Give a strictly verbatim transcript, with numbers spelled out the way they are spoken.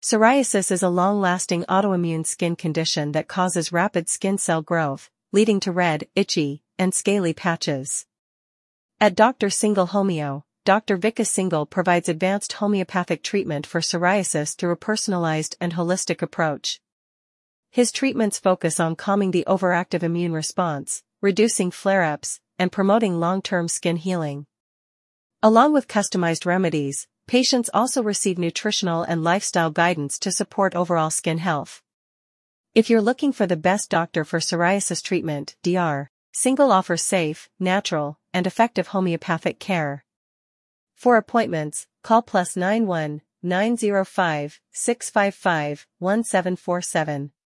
Psoriasis is a long-lasting autoimmune skin condition that causes rapid skin cell growth, leading to red, itchy, and scaly patches. At Doctor Singhal Homeo, Doctor Vikas Singhal provides advanced homeopathic treatment for psoriasis through a personalized and holistic approach. His treatments focus on calming the overactive immune response, reducing flare-ups, and promoting long-term skin healing. Along with customized remedies, patients also receive nutritional and lifestyle guidance to support overall skin health. If you're looking for the best doctor for psoriasis treatment, Doctor Singhal offers safe, natural, and effective homeopathic care. For appointments, call plus nine one nine zero five six five five one seven four seven.